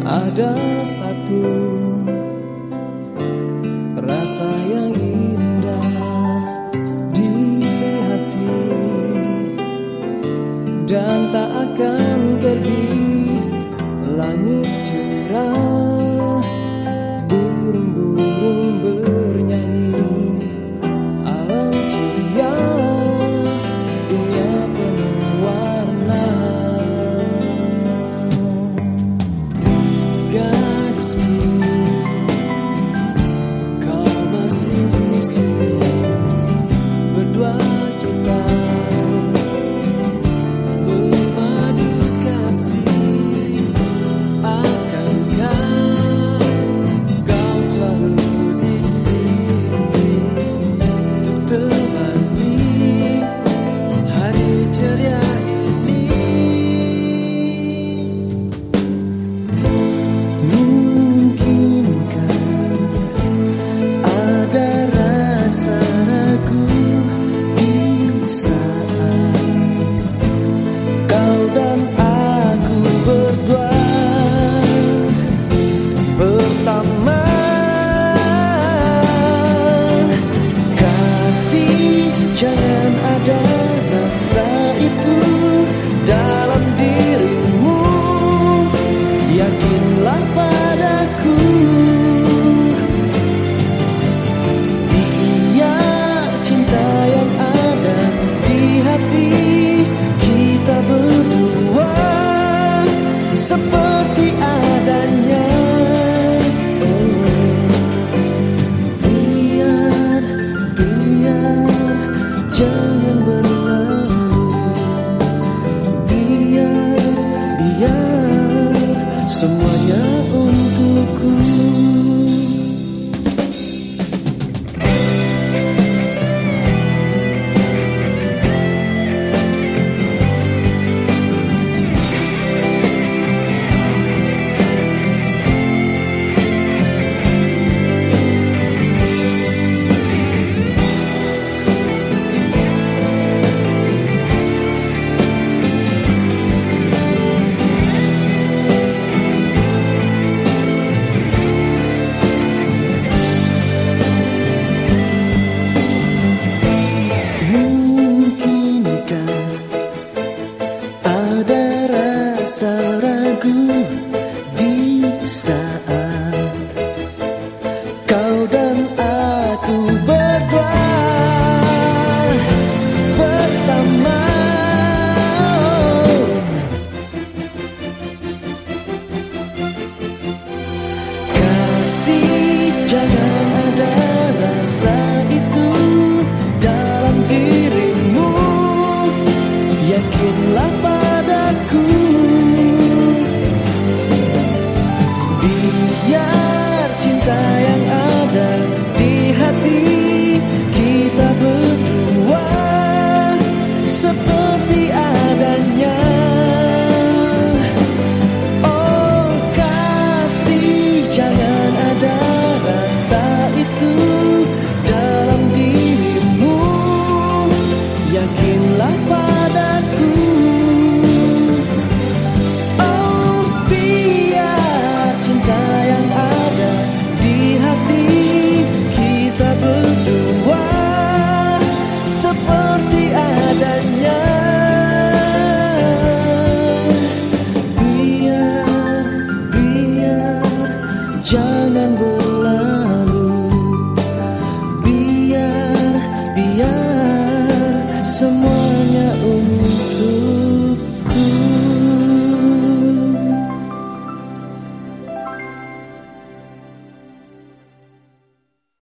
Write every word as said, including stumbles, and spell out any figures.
Ada satu rasa yang indah di hati dan tak akan pergi. Langit cerah, burung-burung bernyanyi, alam ceria, dunia penuh warna. Gadisku, kau masih di sini, berdua kita memadu kasih. Akankah kau selalu di sisi untuk temani hari ceria ini? Mungkinkah ada rasa ragu di saat kau dan aku berdua bersama? Kasih, jangan ada rasa itu dalam dirimu. Yakinlah padaku, biar cinta yang ada di hati kita berdua seperti adanya. Jangan berlalu, biar, biar semuanya untukku. Ada rasa ragu